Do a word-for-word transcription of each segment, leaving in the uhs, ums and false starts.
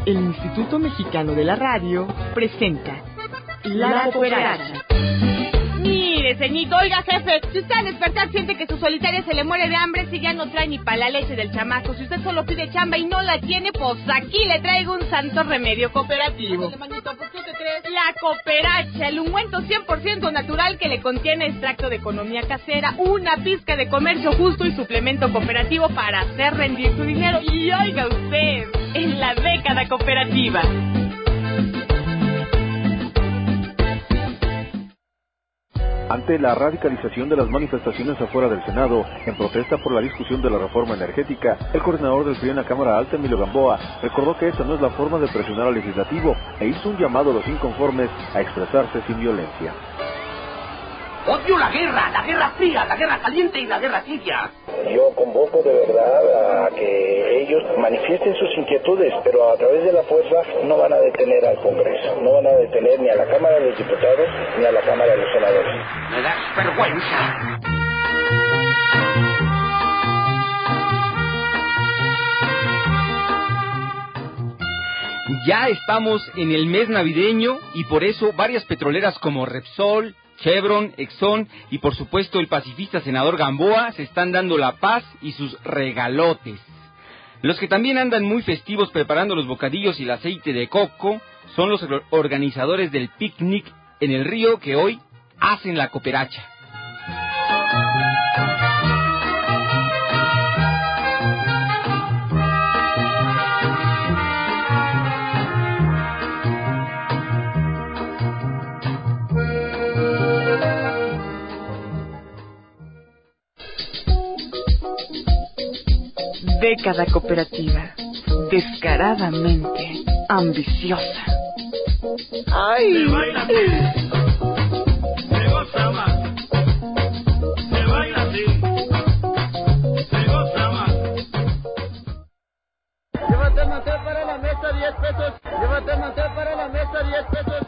El Instituto Mexicano de la Radio presenta La, la Cooperacha. Mire, ceñito, oiga, jefe, si usted al despertar siente que su solitaria se le muere de hambre, si ya no trae ni para la leche del chamaco, si usted solo pide chamba y no la tiene, pues aquí le traigo un santo remedio cooperativo. Ándale, manito, ¿por qué te crees? La Cooperacha, el ungüento cien por ciento natural que le contiene extracto de economía casera, una pizca de comercio justo y suplemento cooperativo para hacer rendir su dinero. Y oiga usted, en la década cooperativa. Ante la radicalización de las manifestaciones afuera del Senado, en protesta por la discusión de la reforma energética, el coordinador del P R I en la Cámara Alta, Emilio Gamboa, recordó que esa no es la forma de presionar al legislativo e hizo un llamado a los inconformes a expresarse sin violencia. Odio la guerra, la guerra fría, la guerra caliente y la guerra tibia. Yo convoco de verdad a que ellos manifiesten sus inquietudes, pero a través de la fuerza no van a detener al Congreso, no van a detener ni a la Cámara de los Diputados ni a la Cámara de los Senadores. Me das vergüenza. Ya estamos en el mes navideño y por eso varias petroleras como Repsol, Chevron, Exxon y por supuesto el pacifista senador Gamboa se están dando la paz y sus regalotes. Los que también andan muy festivos preparando los bocadillos y el aceite de coco son los organizadores del picnic en el río que hoy hacen la cooperacha. Década cooperativa, descaradamente ambiciosa. ¡Ay! Se baila así, se goza más, se baila así, se goza más. Llévate el mantel para la mesa, diez pesos. Llévate el mantel para la mesa, diez pesos.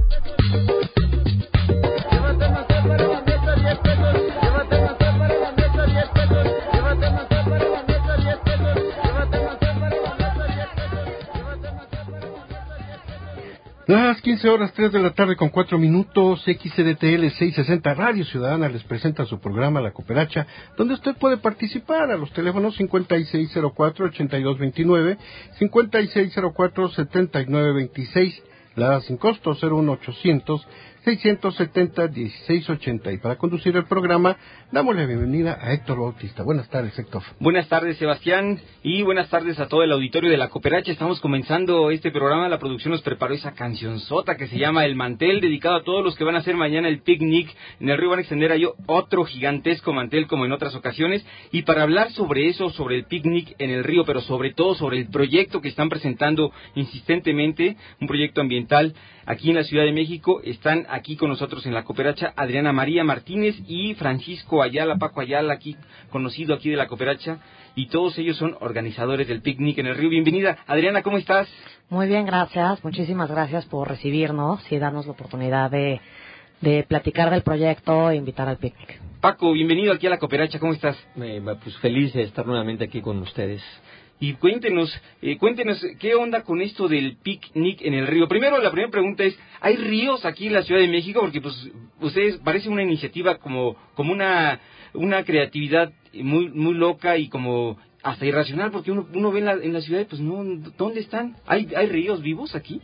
Llévate el mantel para la mesa, diez pesos. Llévate el mantel para la mesa, diez pesos. Llévate el mantel para la mesa, diez pesos. Llévate el mantel para la mesa, diez pesos. Llévate el mantel para la mesa, diez pesos. Las quince horas, tres de la tarde con cuatro minutos, X C D T L seiscientos sesenta Radio Ciudadana les presenta su programa La Cooperacha, donde usted puede participar a los teléfonos cincuenta y seis cero cuatro, ochenta y dos veintinueve, cincuenta y seis cero cuatro, setenta y nueve veintiséis, la sin costo cero uno ochocientos, seiscientos setenta, dieciséis ochenta. Y para conducir el programa, damos la bienvenida a Héctor Bautista. Buenas tardes, Héctor. Buenas tardes, Sebastián, y buenas tardes a todo el auditorio de La Cooperacha. Estamos comenzando este programa. La producción nos preparó esa cancionzota que se llama El Mantel, dedicado a todos los que van a hacer mañana el picnic en el río. Van a extender ahí otro gigantesco mantel como en otras ocasiones. Y para hablar sobre eso, sobre el picnic en el río, pero sobre todo sobre el proyecto que están presentando insistentemente, un proyecto ambiental aquí en la Ciudad de México, están aquí con nosotros en La Cooperacha Adriana María Martínez y Francisco Ayala, Paco Ayala, aquí conocido aquí de La Cooperacha, y todos ellos son organizadores del picnic en el río. Bienvenida, Adriana, ¿cómo estás? Muy bien, gracias, muchísimas gracias por recibirnos y darnos la oportunidad de, de platicar del proyecto e invitar al picnic. Paco, bienvenido aquí a La Cooperacha, ¿cómo estás? Eh, pues feliz de estar nuevamente aquí con ustedes. Y cuéntenos, eh, cuéntenos, ¿qué onda con esto del picnic en el río? Primero, la primera pregunta es, ¿hay ríos aquí en la Ciudad de México? Porque, pues, ustedes, parece una iniciativa como como una una creatividad muy muy loca y como hasta irracional, porque uno uno ve en la, en la ciudad y, pues, no, ¿dónde están? ¿Hay hay ríos vivos aquí?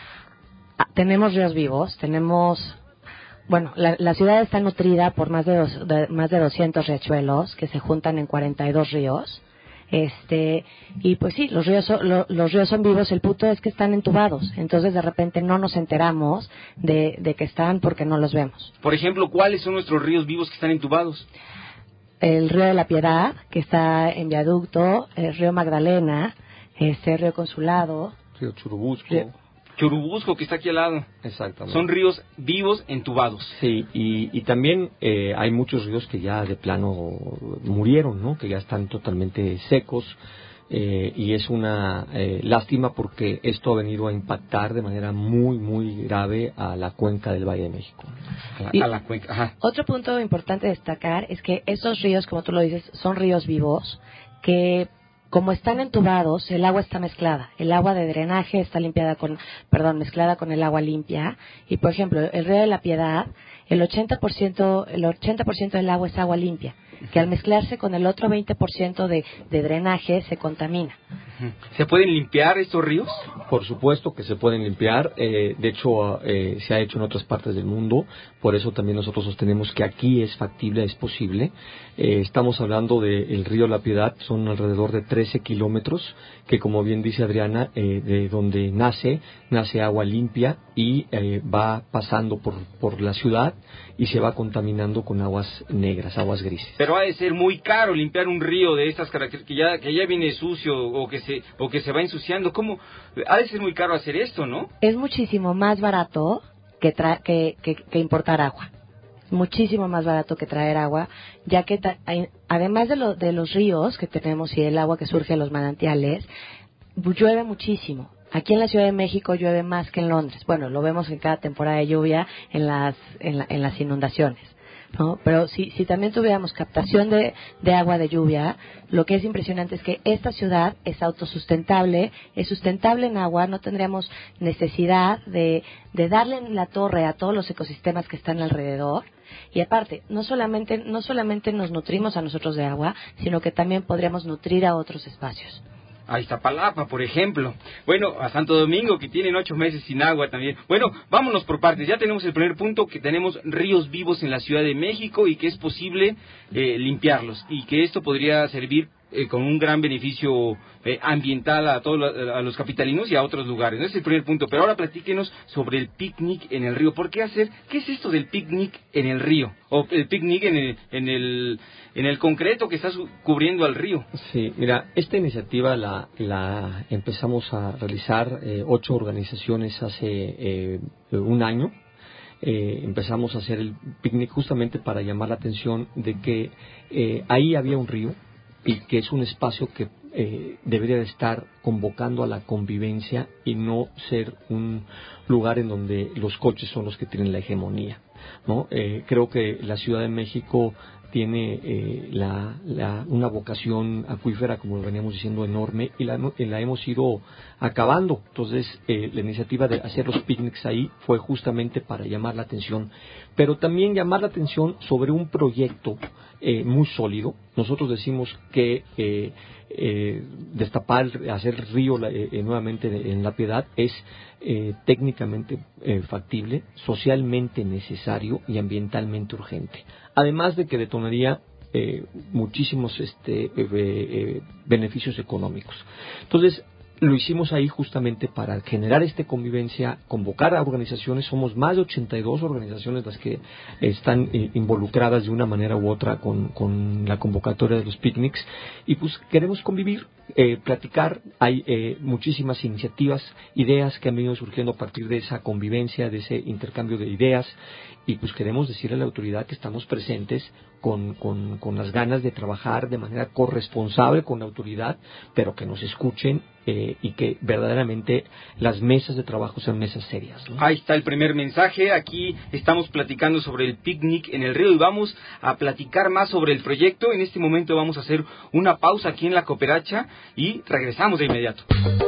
Ah, tenemos ríos vivos, tenemos... Bueno, la, la ciudad está nutrida por más de, dos, de, más de doscientos riachuelos que se juntan en cuarenta y dos ríos. Este, y pues sí, los ríos, son, lo, los ríos son vivos, el punto es que están entubados, entonces de repente no nos enteramos de, de que están porque no los vemos. Por ejemplo, ¿cuáles son nuestros ríos vivos que están entubados? El río de la Piedad, que está en viaducto, el río Magdalena, este río Consulado, río Churubusco, río... Churubusco, que está aquí al lado. Exactamente. Son ríos vivos entubados. Sí, y, y también eh, hay muchos ríos que ya de plano murieron, ¿no? Que ya están totalmente secos. Eh, y es una eh, lástima porque esto ha venido a impactar de manera muy, muy grave a la cuenca del Valle de México. Y a la cuenca, ajá. Otro punto importante de destacar es que estos ríos, como tú lo dices, son ríos vivos que como están entubados, el agua está mezclada. El agua de drenaje está limpiada con, perdón, mezclada con el agua limpia. Y, por ejemplo, el río de la Piedad, el ochenta por ciento, el ochenta por ciento del agua es agua limpia, que al mezclarse con el otro veinte por ciento de, de drenaje se contamina. ¿Se pueden limpiar estos ríos? Por supuesto que se pueden limpiar. Eh, de hecho, eh, se ha hecho en otras partes del mundo. Por eso también nosotros sostenemos que aquí es factible, es posible. Eh, estamos hablando del río La Piedad, son alrededor de trece kilómetros, que como bien dice Adriana, eh, de donde nace, nace agua limpia y eh, va pasando por, por la ciudad y se va contaminando con aguas negras, aguas grises. Pero ha de ser muy caro limpiar un río de estas características, que ya, que ya viene sucio o que se o que se va ensuciando. ¿Cómo? Ha de ser muy caro hacer esto, ¿no? Es muchísimo más barato que, tra que, que, que importar agua. Muchísimo más barato que traer agua, ya que hay, además de, lo, de los ríos que tenemos y el agua que surge de los manantiales, llueve muchísimo. Aquí en la Ciudad de México llueve más que en Londres. Bueno, lo vemos en cada temporada de lluvia en las, en la, en las inundaciones, ¿no? Pero si, si también tuviéramos captación de, de agua de lluvia, lo que es impresionante es que esta ciudad es autosustentable, es sustentable en agua, no tendríamos necesidad de, de darle en la torre a todos los ecosistemas que están alrededor. Y aparte, no solamente, no solamente nos nutrimos a nosotros de agua, sino que también podríamos nutrir a otros espacios. A Iztapalapa, por ejemplo. Bueno, a Santo Domingo, que tienen ocho meses sin agua también. Bueno, vámonos por partes. Ya tenemos el primer punto, que tenemos ríos vivos en la Ciudad de México y que es posible eh, limpiarlos. Y que esto podría servir eh, con un gran beneficio eh, ambiental a todos los, a los capitalinos y a otros lugares. Ese es el primer punto. Pero ahora platíquenos sobre el picnic en el río. ¿Por qué hacer? ¿Qué es esto del picnic en el río? O el picnic en el... En el en el concreto que está cubriendo al río. Sí, mira, esta iniciativa la, la empezamos a realizar eh, ocho organizaciones hace eh, un año. Eh, empezamos a hacer el picnic justamente para llamar la atención de que eh, ahí había un río y que es un espacio que eh, debería de estar convocando a la convivencia y no ser un lugar en donde los coches son los que tienen la hegemonía, ¿no? Eh, creo que la Ciudad de México tiene eh, la, la, una vocación acuífera, como lo veníamos diciendo, enorme, y la, y la hemos ido acabando. Entonces, eh, la iniciativa de hacer los picnics ahí fue justamente para llamar la atención, pero también llamar la atención sobre un proyecto eh, muy sólido. Nosotros decimos que eh, eh, destapar, hacer río eh, nuevamente en La Piedad es eh, técnicamente eh, factible, socialmente necesario y ambientalmente urgente. Además de que detonaría eh, muchísimos este, eh, eh, beneficios económicos. Entonces, lo hicimos ahí justamente para generar esta convivencia, convocar a organizaciones. Somos más de ochenta y dos organizaciones las que están eh, involucradas de una manera u otra con, con la convocatoria de los picnics, y pues queremos convivir, eh, platicar. Hay eh, muchísimas iniciativas, ideas que han venido surgiendo a partir de esa convivencia, de ese intercambio de ideas, y pues queremos decirle a la autoridad que estamos presentes con, con, con las ganas de trabajar de manera corresponsable con la autoridad, pero que nos escuchen eh, y que verdaderamente las mesas de trabajo sean mesas serias, ¿no? Ahí está el primer mensaje. Aquí estamos platicando sobre el picnic en el río y vamos a platicar más sobre el proyecto. En este momento vamos a hacer una pausa aquí en La Cooperacha y regresamos de inmediato.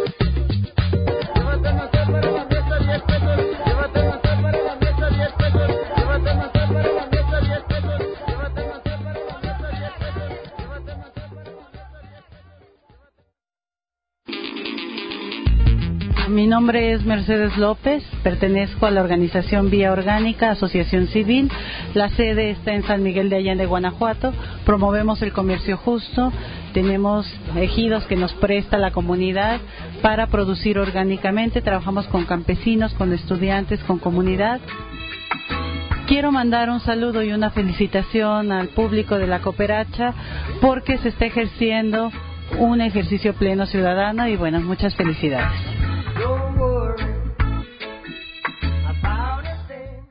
Mi nombre es Mercedes López, pertenezco a la organización Vía Orgánica, Asociación Civil. La sede está en San Miguel de Allende, Guanajuato. Promovemos el comercio justo. Tenemos ejidos que nos presta la comunidad para producir orgánicamente. Trabajamos con campesinos, con estudiantes, con comunidad. Quiero mandar un saludo y una felicitación al público de La Cooperacha porque se está ejerciendo un ejercicio pleno ciudadano y bueno, muchas felicidades. Don't worry about a thing.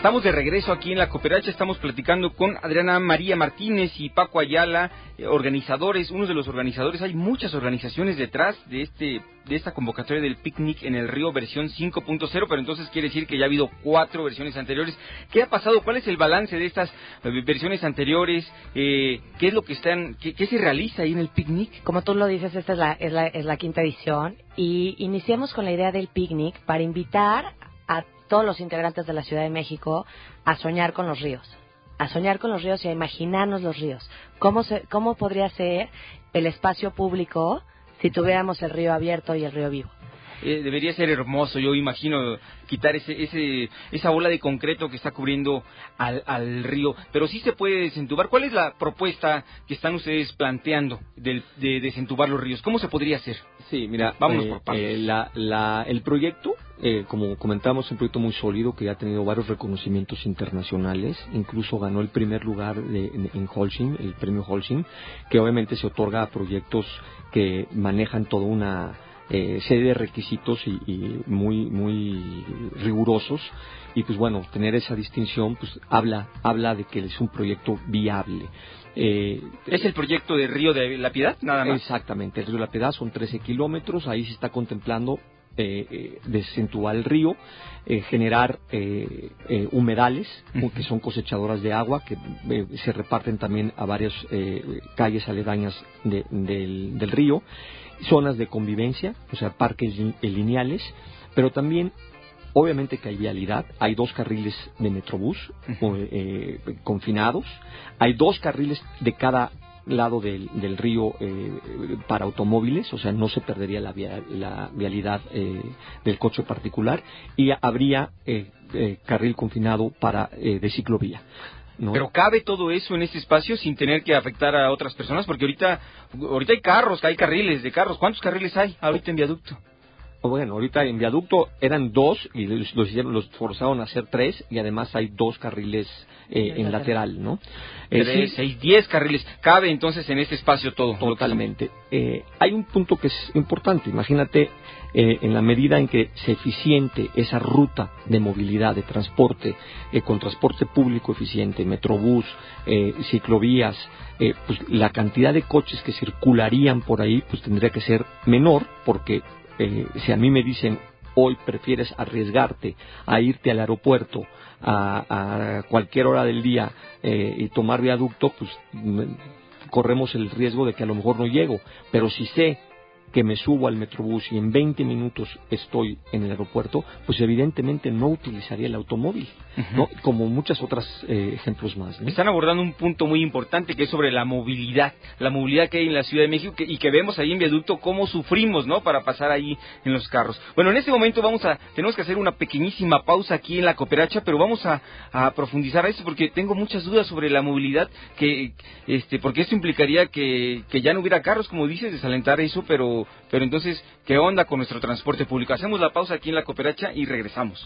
Estamos de regreso aquí en la Cooperacha, estamos platicando con Adriana María Martínez y Paco Ayala, eh, organizadores, unos de los organizadores. Hay muchas organizaciones detrás de este de esta convocatoria del picnic en el río versión cinco punto cero, pero entonces quiere decir que ya ha habido cuatro versiones anteriores. ¿Qué ha pasado? ¿Cuál es el balance de estas eh, versiones anteriores? Eh, ¿Qué es lo que están, qué, qué se realiza ahí en el picnic? Como tú lo dices, esta es la, es la, es la quinta edición y iniciamos con la idea del picnic para invitar a todos los integrantes de la Ciudad de México a soñar con los ríos, a soñar con los ríos y a imaginarnos los ríos. ¿Cómo, se, cómo podría ser el espacio público si tuviéramos el río abierto y el río vivo? Eh, debería ser hermoso, yo imagino, quitar ese, ese, esa bola de concreto que está cubriendo al, al río, pero sí se puede desentubar. ¿Cuál es la propuesta que están ustedes planteando de, de desentubar los ríos? ¿Cómo se podría hacer? Sí, mira, vámonos eh, por partes. Eh, la, la, el proyecto, eh, como comentamos, es un proyecto muy sólido que ha tenido varios reconocimientos internacionales, incluso ganó el primer lugar de, en, en Holcim, el premio Holcim, que obviamente se otorga a proyectos que manejan toda una Eh, serie de requisitos y, y muy muy rigurosos, y pues bueno, tener esa distinción pues habla habla de que es un proyecto viable. Eh, ¿Es el proyecto de Río de la Piedad, nada más? Exactamente, el Río de la Piedad son trece kilómetros, ahí se está contemplando eh, eh, desentubar el río, eh, generar eh, eh, humedales, uh-huh. que son cosechadoras de agua, que eh, se reparten también a varias eh, calles aledañas de, del, del río, zonas de convivencia, o sea, parques lineales, pero también, obviamente que hay vialidad, hay dos carriles de Metrobús uh-huh. eh, confinados, hay dos carriles de cada lado del, del río eh, para automóviles, o sea, no se perdería la, via, la vialidad eh, del coche particular, y habría eh, eh, carril confinado para eh, de ciclovía. ¿No? Pero cabe todo eso en este espacio sin tener que afectar a otras personas, porque ahorita ahorita hay carros, hay carriles de carros. ¿Cuántos carriles hay ahorita en viaducto? Bueno, ahorita en viaducto eran dos y los, los, los forzaron a hacer tres, y además hay dos carriles eh, en lateral, ¿no? Eh, Tres, sí, seis, diez carriles. Cabe entonces en este espacio todo. Totalmente. Eh, hay un punto que es importante. Imagínate, eh, en la medida en que se eficiente esa ruta de movilidad, de transporte, eh, con transporte público eficiente, metrobús, eh, ciclovías, eh, pues la cantidad de coches que circularían por ahí pues tendría que ser menor, porque Eh, si a mí me dicen hoy prefieres arriesgarte a irte al aeropuerto a, a cualquier hora del día eh, y tomar viaducto, pues m- corremos el riesgo de que a lo mejor no llego, pero si sé que me subo al Metrobús y en veinte minutos estoy en el aeropuerto, pues evidentemente no utilizaría el automóvil, uh-huh. ¿no? Como muchos otros eh, ejemplos más, ¿no? Están abordando un punto muy importante que es sobre la movilidad, la movilidad que hay en la Ciudad de México que, y que vemos ahí en viaducto cómo sufrimos, ¿no? Para pasar ahí en los carros. Bueno, en este momento vamos a, tenemos que hacer una pequeñísima pausa aquí en la Cooperacha, pero vamos a, a profundizar a eso porque tengo muchas dudas sobre la movilidad, que, este, porque esto implicaría que, que ya no hubiera carros, como dices, desalentar eso, pero Pero entonces, ¿qué onda con nuestro transporte público? Hacemos la pausa aquí en la Cooperacha y regresamos.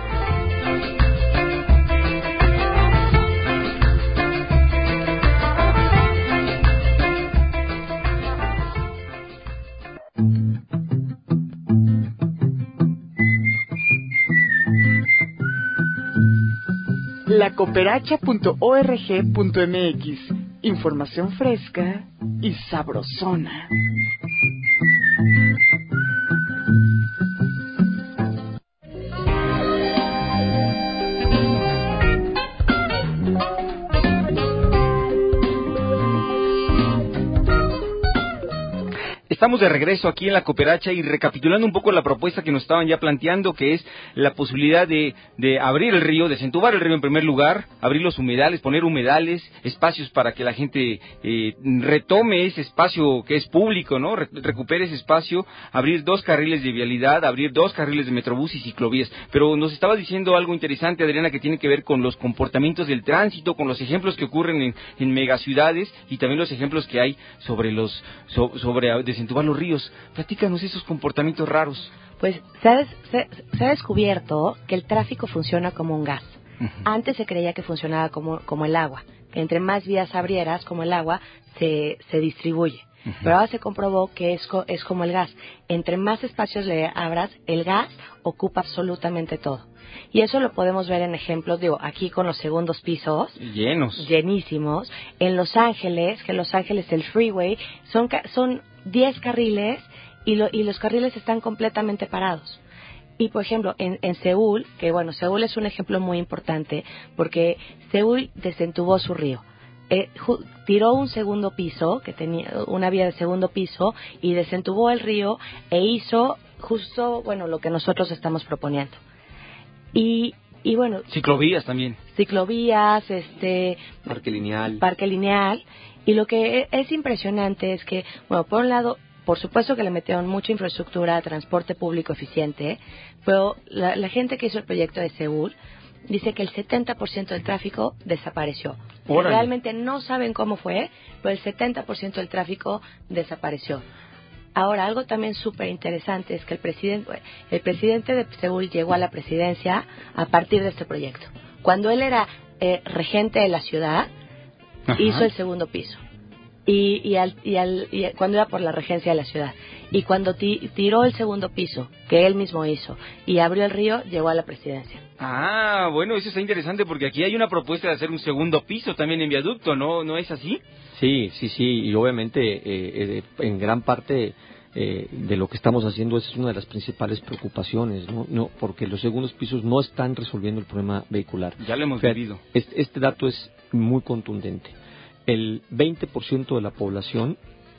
la cooperacha punto org punto m x. Información fresca y sabrosona. Estamos de regreso aquí en la Cooperacha y recapitulando un poco la propuesta que nos estaban ya planteando, que es la posibilidad de, de abrir el río, desentubar el río en primer lugar, abrir los humedales, poner humedales, espacios para que la gente eh, retome ese espacio que es público, ¿no? Re- recupere ese espacio, abrir dos carriles de vialidad, abrir dos carriles de metrobús y ciclovías. Pero nos estaba diciendo algo interesante, Adriana, que tiene que ver con los comportamientos del tránsito, con los ejemplos que ocurren en, en megaciudades y también los ejemplos que hay sobre los so, sobre desentubar los ríos. Platícanos esos comportamientos raros. Pues se ha, des- se, se ha descubierto que el tráfico funciona como un gas. Uh-huh. Antes se creía que funcionaba como, como el agua, que entre más vías abrieras como el agua se, se distribuye. Uh-huh. Pero ahora se comprobó que es, co- es como el gas. Entre más espacios le abras, el gas ocupa absolutamente todo. Y eso lo podemos ver en ejemplos, digo, aquí con los segundos pisos. Llenos. Llenísimos. En Los Ángeles, que en Los Ángeles el freeway, son ca- son diez carriles y, lo, y los carriles están completamente parados. Y, por ejemplo, en, en Seúl, que bueno, Seúl es un ejemplo muy importante, porque Seúl desentubó su río. Eh, ju- tiró un segundo piso, que tenía una vía de segundo piso, y desentubó el río e hizo justo, bueno, lo que nosotros estamos proponiendo. Y, y bueno... Ciclovías también. Ciclovías, este... Parque lineal. Parque lineal. Y lo que es impresionante es que, bueno, por un lado, por supuesto que le metieron mucha infraestructura a transporte público eficiente, pero la, la gente que hizo el proyecto de Seúl dice que el setenta por ciento del tráfico desapareció. Que realmente no saben cómo fue, pero el setenta por ciento del tráfico desapareció. Ahora, algo también súper interesante es que el presidente, el presidente de Seúl llegó a la presidencia a partir de este proyecto. Cuando él era eh, regente de la ciudad, Ajá. hizo el segundo piso. Y, y, al, y, al, y cuando iba por la regencia de la ciudad. Y cuando ti, tiró el segundo piso, que él mismo hizo, y abrió el río, llegó a la presidencia. Ah, bueno, eso está interesante porque aquí hay una propuesta de hacer un segundo piso también en viaducto, ¿no? ¿No es así? Sí, sí, sí, y obviamente eh, eh, en gran parte eh, de lo que estamos haciendo es una de las principales preocupaciones, ¿no? No, porque los segundos pisos no están resolviendo el problema vehicular. Ya lo hemos Fíjate, vivido. Este, este dato es muy contundente. El veinte por ciento de la población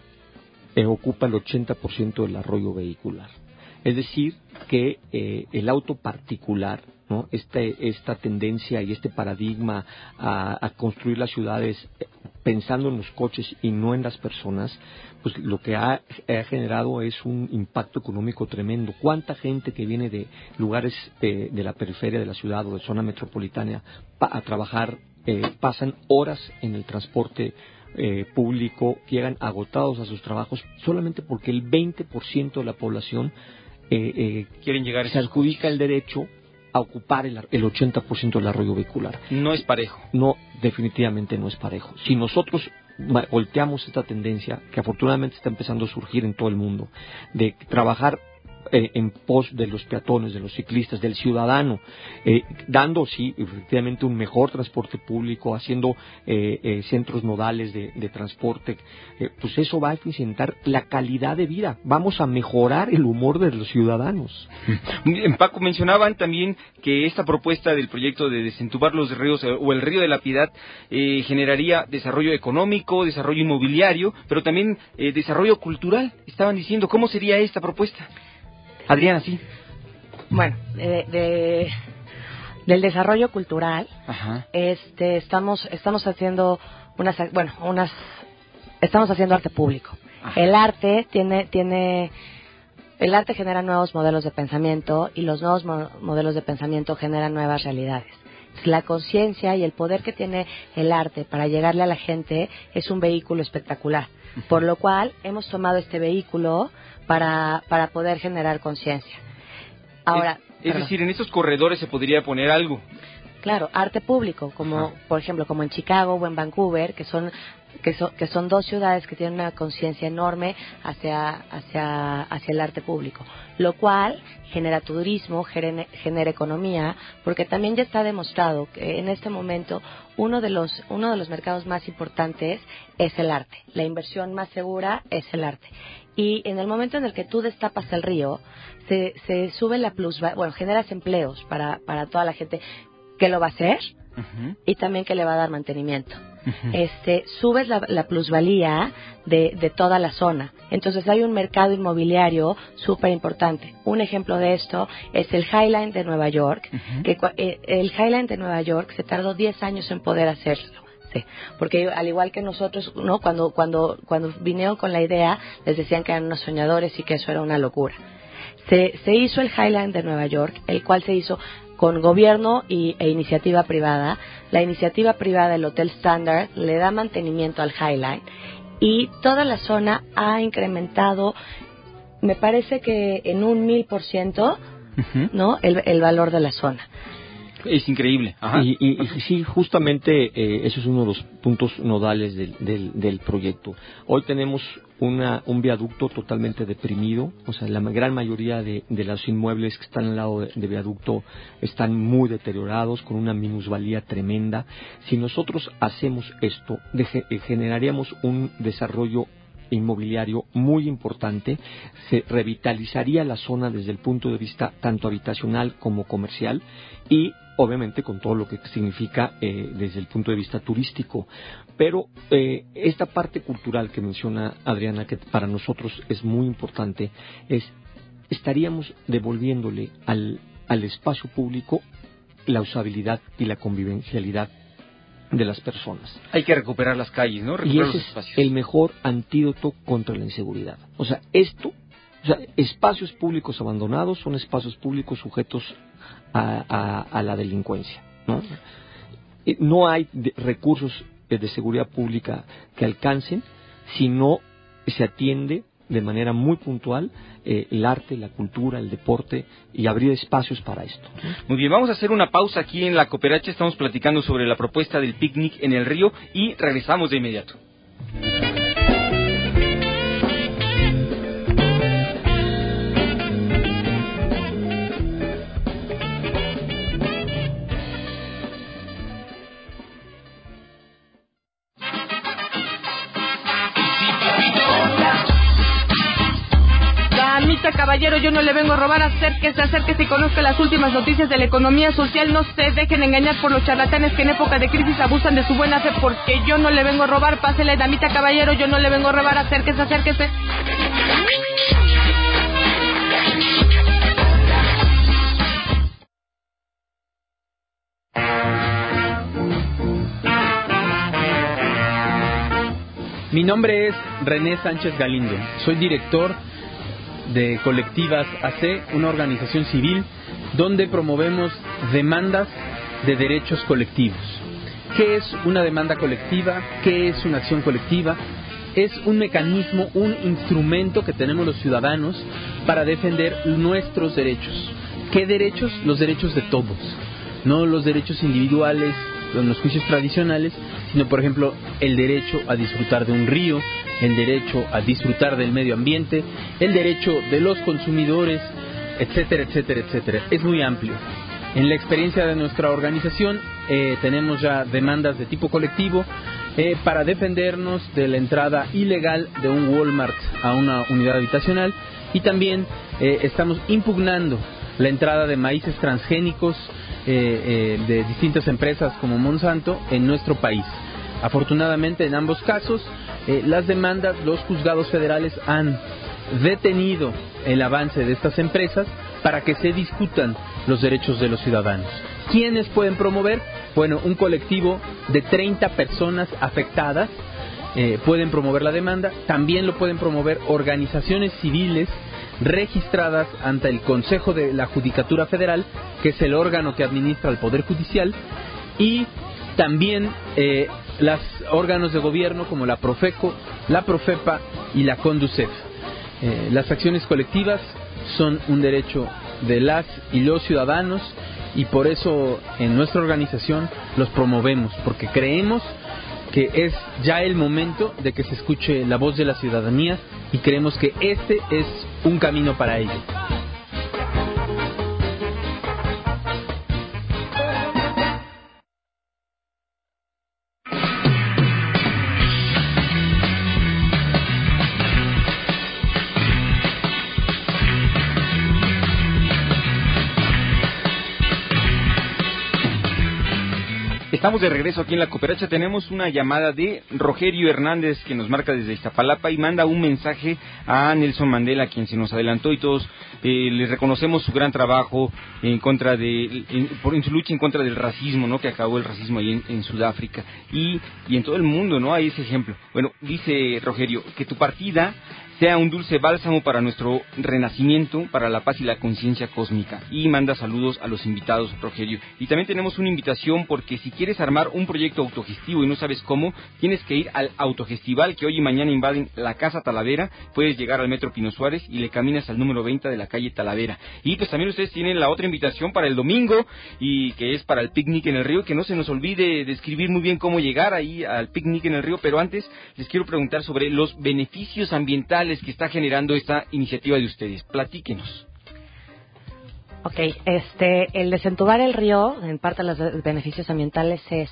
eh, ocupa el ochenta por ciento del arroyo vehicular. Es decir, que eh, el auto particular, ¿no? Este, esta tendencia y este paradigma a, a construir las ciudades pensando en los coches y no en las personas, pues lo que ha, ha generado es un impacto económico tremendo. ¿Cuánta gente que viene de lugares de, de la periferia de la ciudad o de zona metropolitana pa, a trabajar eh, pasan horas en el transporte eh, público, llegan agotados a sus trabajos solamente porque el veinte por ciento de la población eh, eh, quieren llegar se adjudica el derecho a ocupar el, el ochenta por ciento del arroyo vehicular. No es parejo. No, definitivamente no es parejo. Si nosotros volteamos esta tendencia, que afortunadamente está empezando a surgir en todo el mundo, de trabajar eh, en pos de los peatones, de los ciclistas, del ciudadano, eh, dando, sí, efectivamente un mejor transporte público, haciendo eh, eh, centros nodales de, de transporte, eh, pues eso va a eficientar la calidad de vida. Vamos a mejorar el humor de los ciudadanos. Paco, mencionaban también que esta propuesta del proyecto de desentubar los ríos o el río de la Piedad eh, generaría desarrollo económico, desarrollo inmobiliario, pero también eh, desarrollo cultural. Estaban diciendo, ¿cómo sería esta propuesta? Adriana, sí. Bueno, de, de, del desarrollo cultural, Ajá. este, estamos, estamos haciendo unas, bueno, unas, estamos haciendo arte público. Ajá. El arte tiene, tiene, el arte genera nuevos modelos de pensamiento y los nuevos mo- modelos de pensamiento generan nuevas realidades. La conciencia y el poder que tiene el arte para llegarle a la gente es un vehículo espectacular, uh-huh. por lo cual hemos tomado este vehículo para, para poder generar conciencia. Ahora, es, es decir, en estos corredores se podría poner algo. Claro, arte público, como Ajá. por ejemplo como en Chicago o en Vancouver, que son que son, que son dos ciudades que tienen una conciencia enorme hacia hacia hacia el arte público, lo cual genera turismo, genera, genera economía, porque también ya está demostrado que en este momento uno de los uno de los mercados más importantes es el arte. La inversión más segura es el arte. Y en el momento en el que tú destapas el río, se se sube la plusvalía, bueno, generas empleos para para toda la gente que lo va a hacer uh-huh. y también que le va a dar mantenimiento. Uh-huh. Este, subes la, la plusvalía de, de toda la zona. Entonces hay un mercado inmobiliario súper importante. Un ejemplo de esto es el Highline de Nueva York, uh-huh. que eh, el Highline de Nueva York se tardó diez años en poder hacerlo. Sí, porque al igual que nosotros, no, cuando cuando cuando vinieron con la idea, les decían que eran unos soñadores y que eso era una locura. Se se hizo el Highline de Nueva York, el cual se hizo con gobierno y, e iniciativa privada. La iniciativa privada, el Hotel Standard, le da mantenimiento al Highline y toda la zona ha incrementado, me parece que en un mil por ciento, ¿no? El, el valor de la zona. Es increíble. Ajá. Y, y, y sí, justamente eh, eso es uno de los puntos nodales del, del, del proyecto. Hoy tenemos una, un viaducto totalmente deprimido, o sea, la gran mayoría de, de los inmuebles que están al lado de, de viaducto están muy deteriorados, con una minusvalía tremenda. Si nosotros hacemos esto, de, generaríamos un desarrollo inmobiliario muy importante, se revitalizaría la zona desde el punto de vista tanto habitacional como comercial y obviamente con todo lo que significa eh, desde el punto de vista turístico. Pero eh, esta parte cultural que menciona Adriana, que para nosotros es muy importante, es estaríamos devolviéndole al, al espacio público la usabilidad y la convivencialidad de las personas. Hay que recuperar las calles, ¿no? Recuperar y ese los espacios. Es el mejor antídoto contra la inseguridad. O sea, esto, o sea, espacios públicos abandonados son espacios públicos sujetos a, a, a la delincuencia, ¿no? No hay de, recursos de, de seguridad pública que alcancen si no se atiende de manera muy puntual eh, el arte, la cultura, el deporte y abrir espacios para esto. Muy bien, vamos a hacer una pausa aquí en la Cooperacha. Estamos platicando sobre la propuesta del picnic en el río y regresamos de inmediato. Caballero, yo no le vengo a robar, acérquese, acérquese y conozca las últimas noticias de la economía social. No se dejen engañar por los charlatanes que en época de crisis abusan de su buena fe, porque yo no le vengo a robar. Pásele, damita caballero, yo no le vengo a robar, acérquese, acérquese. Mi nombre es René Sánchez Galindo, soy director de Colectivas A C, una organización civil donde promovemos demandas de derechos colectivos. ¿Qué es una demanda colectiva? ¿Qué es una acción colectiva? Es un mecanismo, un instrumento que tenemos los ciudadanos para defender nuestros derechos. ¿Qué derechos? Los derechos de todos, no los derechos individuales en los juicios tradicionales, sino por ejemplo el derecho a disfrutar de un río, el derecho a disfrutar del medio ambiente, el derecho de los consumidores, etcétera, etcétera, etcétera. Es muy amplio. En la experiencia de nuestra organización eh, tenemos ya demandas de tipo colectivo eh, para defendernos de la entrada ilegal de un Walmart a una unidad habitacional y también eh, estamos impugnando la entrada de maíces transgénicos eh, eh, de distintas empresas como Monsanto en nuestro país. Afortunadamente en ambos casos eh, las demandas, los juzgados federales han detenido el avance de estas empresas para que se discutan los derechos de los ciudadanos. ¿Quiénes pueden promover? Bueno, un colectivo de treinta personas afectadas eh, pueden promover la demanda. También lo pueden promover organizaciones civiles registradas ante el Consejo de la Judicatura Federal, que es el órgano que administra el Poder Judicial, y también eh, los órganos de gobierno como la Profeco, la Profepa y la Conducef. Eh, las acciones colectivas son un derecho de las y los ciudadanos y por eso en nuestra organización los promovemos, porque creemos que es ya el momento de que se escuche la voz de la ciudadanía y creemos que este es un camino para ello. Estamos de regreso aquí en la Cooperacha. Tenemos una llamada de Rogerio Hernández que nos marca desde Iztapalapa y manda un mensaje a Nelson Mandela, quien se nos adelantó y todos eh, le reconocemos su gran trabajo en contra de, en, por, en su lucha en contra del racismo, ¿no? Que acabó el racismo ahí en, en Sudáfrica y, y en todo el mundo, ¿no? Hay ese ejemplo. Bueno, dice Rogerio que tu partida sea un dulce bálsamo para nuestro renacimiento, para la paz y la conciencia cósmica. Y manda saludos a los invitados, Rogelio. Y también tenemos una invitación porque si quieres armar un proyecto autogestivo y no sabes cómo, tienes que ir al Autogestival que hoy y mañana invaden la Casa Talavera. Puedes llegar al Metro Pino Suárez y le caminas al número veinte de la calle Talavera. Y pues también ustedes tienen la otra invitación para el domingo, y que es para el picnic en el río, que no se nos olvide de escribir muy bien cómo llegar ahí al picnic en el río, pero antes les quiero preguntar sobre los beneficios ambientales que está generando esta iniciativa de ustedes. Platíquenos. Ok, este, el desentubar el río, en parte de los beneficios ambientales, es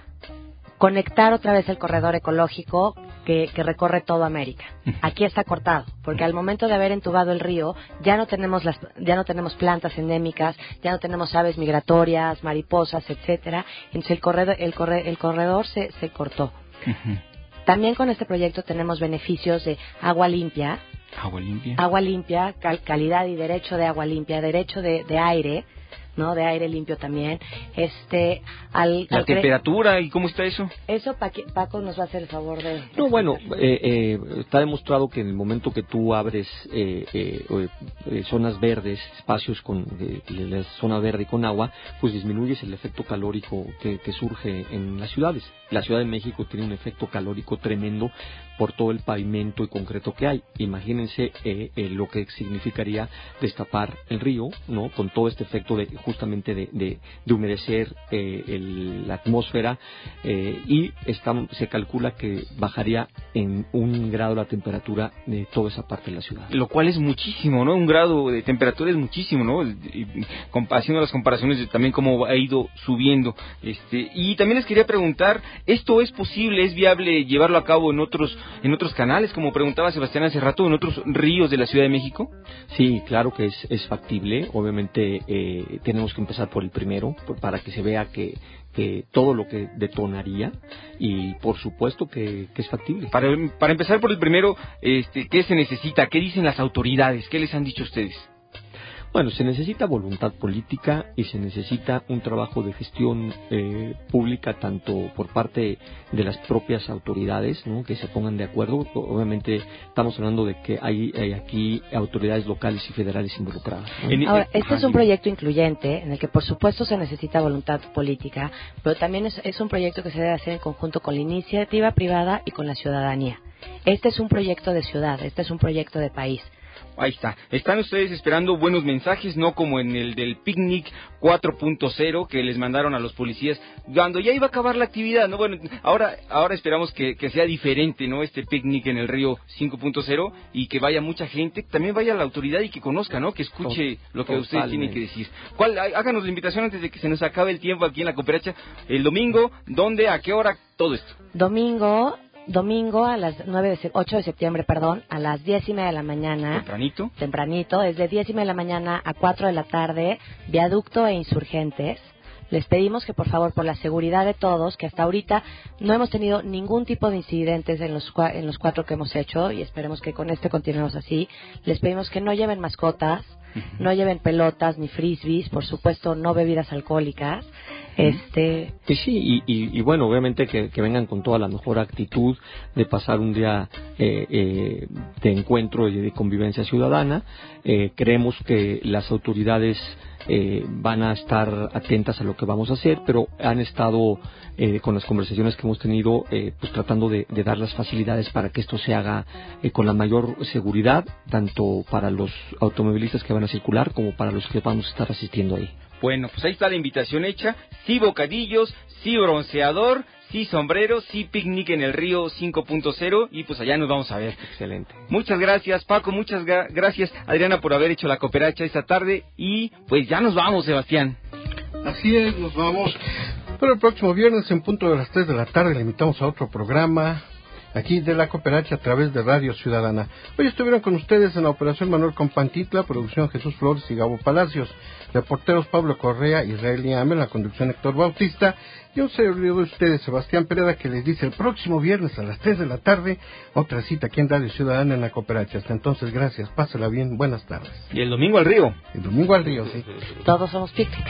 conectar otra vez el corredor ecológico que, que recorre toda América. Aquí está cortado, porque al momento de haber entubado el río, ya no tenemos las, ya no tenemos plantas endémicas, ya no tenemos aves migratorias, mariposas, etcétera. Entonces el corredor, el corre, el corredor se, se cortó. Uh-huh. También con este proyecto tenemos beneficios de agua limpia, agua limpia, agua limpia, cal, calidad y derecho de agua limpia, derecho de, de aire, ¿no? De aire limpio también. Este, al, la al temperatura cre... y cómo está eso. Eso Paco nos va a hacer el favor de. No, bueno, eh, eh, está demostrado que en el momento que tú abres eh, eh, eh, zonas verdes, espacios con eh, la zona verde con agua, pues disminuyes el efecto calórico que, que surge en las ciudades. La Ciudad de México tiene un efecto calórico tremendo por todo el pavimento y concreto que hay. Imagínense eh, eh, lo que significaría destapar el río, ¿no? Con todo este efecto de justamente de, de, de humedecer eh, el, la atmósfera eh, y está, se calcula que bajaría en un grado la temperatura de toda esa parte de la ciudad. Lo cual es muchísimo, ¿no? Un grado de temperatura es muchísimo, ¿no? Y, haciendo las comparaciones de también cómo ha ido subiendo. Este, y también les quería preguntar, ¿esto es posible, es viable llevarlo a cabo en otros en otros canales, como preguntaba Sebastián hace rato, en otros ríos de la Ciudad de México? Sí, claro que es, es factible. Obviamente eh, tenemos que empezar por el primero, por, para que se vea que, que todo lo que detonaría, y por supuesto que, que es factible. Para, para empezar por el primero, este, ¿qué se necesita? ¿Qué dicen las autoridades? ¿Qué les han dicho ustedes? Bueno, se necesita voluntad política y se necesita un trabajo de gestión eh, pública, tanto por parte de las propias autoridades, ¿no? Que se pongan de acuerdo. Obviamente estamos hablando de que hay, hay aquí autoridades locales y federales involucradas, ¿no? Ahora, este es un proyecto incluyente en el que por supuesto se necesita voluntad política, pero también es, es un proyecto que se debe hacer en conjunto con la iniciativa privada y con la ciudadanía. Este es un proyecto de ciudad, este es un proyecto de país. Ahí está. Están ustedes esperando buenos mensajes, no como en el del picnic cuatro punto cero que les mandaron a los policías cuando ya iba a acabar la actividad, ¿no? Bueno, ahora ahora esperamos que, que sea diferente, ¿no? Este picnic en el río cinco punto cero, y que vaya mucha gente, también vaya la autoridad y que conozca, ¿no? Que escuche lo que ustedes tienen que decir. ¿Cuál? Háganos la invitación antes de que se nos acabe el tiempo aquí en la Cooperacha. El domingo, ¿dónde? ¿A qué hora? Todo esto. Domingo... Domingo a las nueve de, ocho de septiembre, perdón, a las diez y media de la mañana. Tempranito. Tempranito, es de diez y media de la mañana a cuatro de la tarde, Viaducto e Insurgentes. Les pedimos que por favor, por la seguridad de todos, que hasta ahorita no hemos tenido ningún tipo de incidentes en los, en los cuatro que hemos hecho, y esperemos que con este continuemos así, les pedimos que no lleven mascotas, uh-huh. no lleven pelotas ni frisbees, por supuesto no bebidas alcohólicas. Este... Que sí, y, y, y bueno, obviamente que, que vengan con toda la mejor actitud de pasar un día eh, eh, de encuentro y de convivencia ciudadana. Eh, creemos que las autoridades eh, van a estar atentas a lo que vamos a hacer, pero han estado eh, con las conversaciones que hemos tenido, eh, pues tratando de, de dar las facilidades para que esto se haga eh, con la mayor seguridad, tanto para los automovilistas que van a circular como para los que vamos a estar asistiendo ahí. Bueno, pues ahí está la invitación hecha. Sí bocadillos, sí bronceador, sí sombrero, sí picnic en el río cinco punto cero, y pues allá nos vamos a ver. Excelente. Muchas gracias, Paco, muchas gra- gracias, Adriana, por haber hecho la cooperacha esta tarde, y pues ya nos vamos, Sebastián. Así es, nos vamos. Pero el próximo viernes, en punto de las tres de la tarde, le invitamos a otro programa aquí de la Cooperacha a través de Radio Ciudadana. Hoy estuvieron con ustedes en la operación Manuel Compantitla, producción Jesús Flores y Gabo Palacios, reporteros Pablo Correa, Israel Niame, la conducción Héctor Bautista, y un servidor de ustedes, Sebastián Pereda, que les dice el próximo viernes a las tres de la tarde, otra cita aquí en Radio Ciudadana en la Cooperacha. Hasta entonces, gracias, pásela bien, buenas tardes. Y el domingo al río. El domingo al río, sí. Todos somos picnic.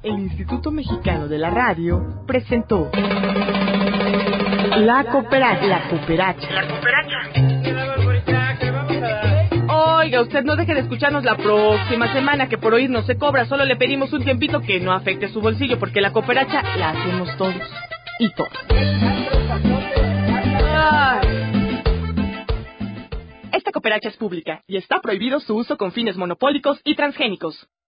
El Instituto Mexicano de la Radio presentó La Cooperacha. La Cooperacha. La Cooperacha. Oiga, usted no deje de escucharnos la próxima semana, que por oír no se cobra. Solo le pedimos un tiempito que no afecte su bolsillo, porque la cooperacha la hacemos todos y todas. Ay. Esta cooperacha es pública y está prohibido su uso con fines monopólicos y transgénicos.